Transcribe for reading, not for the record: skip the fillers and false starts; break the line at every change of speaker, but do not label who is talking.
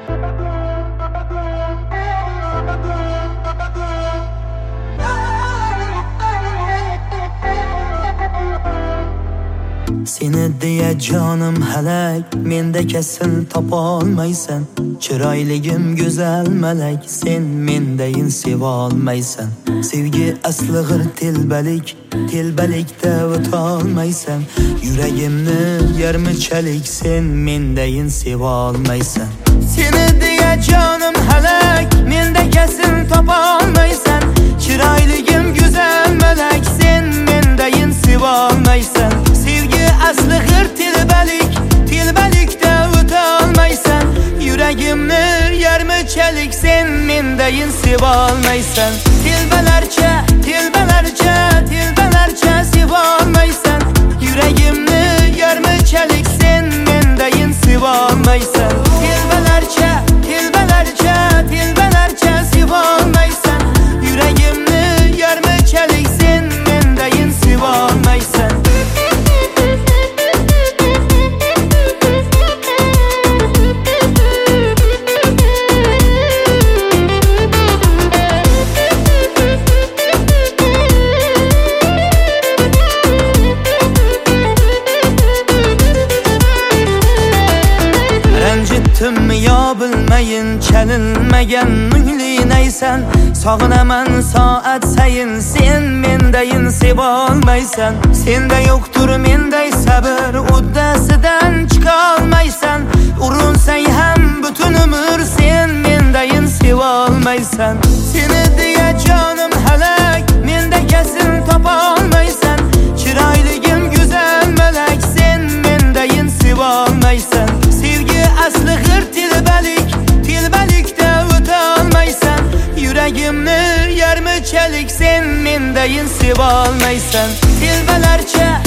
Seni diye canım helak, mende kesin tapolmaysan. Chiroyligim güzel melek, sen mendayin sevolmaysan. Sevgi aslig'ir telbalikda o'tolmaysan. Yuragimni yarmichalik, sen mendayin sevolmaysan. Seni diye canım helak, mende kesin tapolmaysan. Chiroyligim güzel melek, sen mendayin sevolmaysan. Aslig'ir telbalikda o'tolmaysan. Yuragimni yarmichalik, sen mendayin sevolmaysan. Telbalarcha sevolmaysan. Yuragimni yarmichalik, sen mendayin sevolmaysan. Telbalarcha sevolmaysan. Yuragimni yarmichalik, sen mendayin sevolmaysan. Ranjitdim yo bilmayin, chalinmagan munglinaysan. Sog'inaman soat sayin, sen mendayin sevolmaysan. Senda yo'qtur menday sabr, uddasidan chiqolmaysan. Urinsang ham butun umr, sen mendayin sevolmaysan. Seni deya jonim halak, menda kesin topolmaysan. Chiroyligim go'zal malak, sen mendayin sevolmaysan. Aslig'ir telbalikda o'tolmaysan. Yuragimni yarmichalik, sen mendayin sevolmaysan. Telbalarcha